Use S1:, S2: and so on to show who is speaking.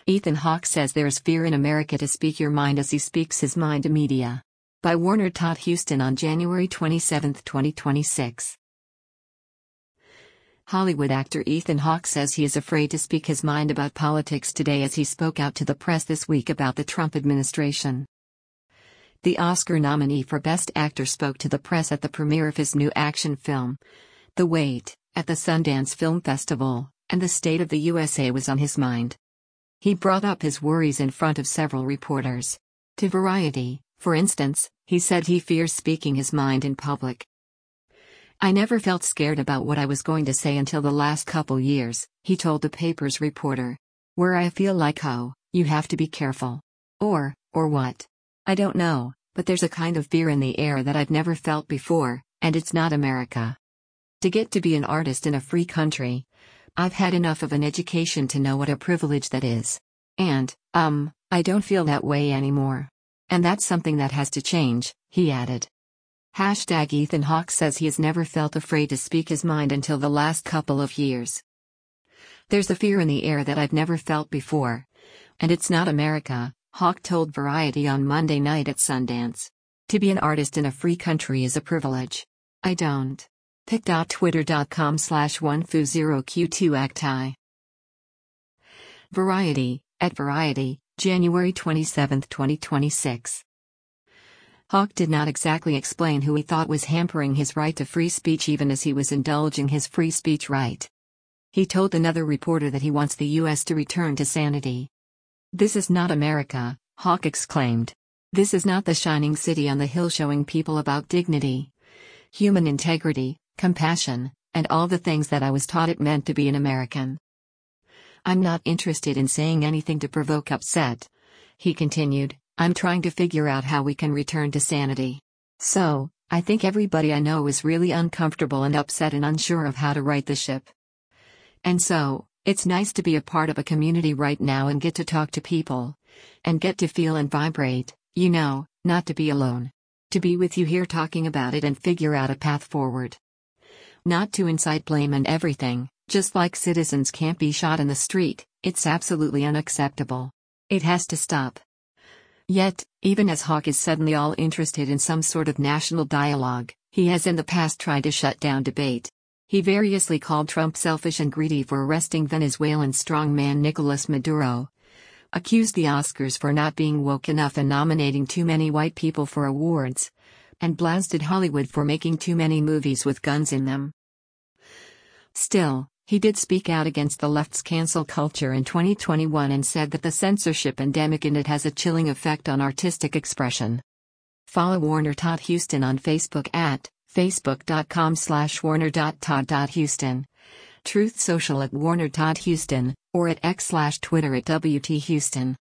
S1: Ethan Hawke says there is fear in America to speak your mind as he speaks his mind to media. By Warner Todd Huston on January 27, 2026. Hollywood actor Ethan Hawke says he is afraid to speak his mind about politics today as he spoke out to the press this week about the Trump administration. The Oscar nominee for Best Actor spoke to the press at the premiere of his new action film, The Wait, at the Sundance Film Festival, and the state of the USA was on his mind. He brought up his worries in front of several reporters. To Variety, for instance, he said he fears speaking his mind in public. "I never felt scared about what I was going to say until the last couple years," he told the paper's reporter. "Where I feel like, oh, you have to be careful. Or what? I don't know, but there's a kind of fear in the air that I've never felt before, and it's not America. To get to be an artist in a free country, I've had enough of an education to know what a privilege that is. And, I don't feel that way anymore. And that's something that has to change," he added. Ethan Hawke says he has never felt afraid to speak his mind until the last couple of years. "There's a fear in the air that I've never felt before. And it's not America," Hawke told Variety on Monday night at Sundance. "To be an artist in a free country is a privilege. I don't. pic.twitter.com/1fu0q2acti." Variety, at Variety, January 27, 2026. Hawke did not exactly explain who he thought was hampering his right to free speech even as he was indulging his free speech right. He told another reporter that he wants the U.S. to return to sanity. "This is not America," Hawke exclaimed. "This is not the shining city on the hill showing people about dignity, human integrity, compassion, and all the things that I was taught it meant to be an American. I'm not interested in saying anything to provoke upset," he continued. "I'm trying to figure out how we can return to sanity. So, I think everybody I know is really uncomfortable and upset and unsure of how to right the ship. And so, it's nice to be a part of a community right now and get to talk to people. And get to feel and vibrate, not to be alone. To be with you here talking about it and figure out a path forward. Not to incite blame and everything, just like citizens can't be shot in the street, it's absolutely unacceptable. It has to stop." Yet, even as Hawke is suddenly all interested in some sort of national dialogue, he has in the past tried to shut down debate. He variously called Trump selfish and greedy for arresting Venezuelan strongman Nicolas Maduro, accused the Oscars for not being woke enough and nominating too many white people for awards, and blasted Hollywood for making too many movies with guns in them. Still, he did speak out against the left's cancel culture in 2021 and said that the censorship endemic in it has a chilling effect on artistic expression. Follow Warner Todd Huston on Facebook at facebook.com/warner.todd.huston, Truth Social at Warner Todd Huston, or at x/Twitter at WT Huston.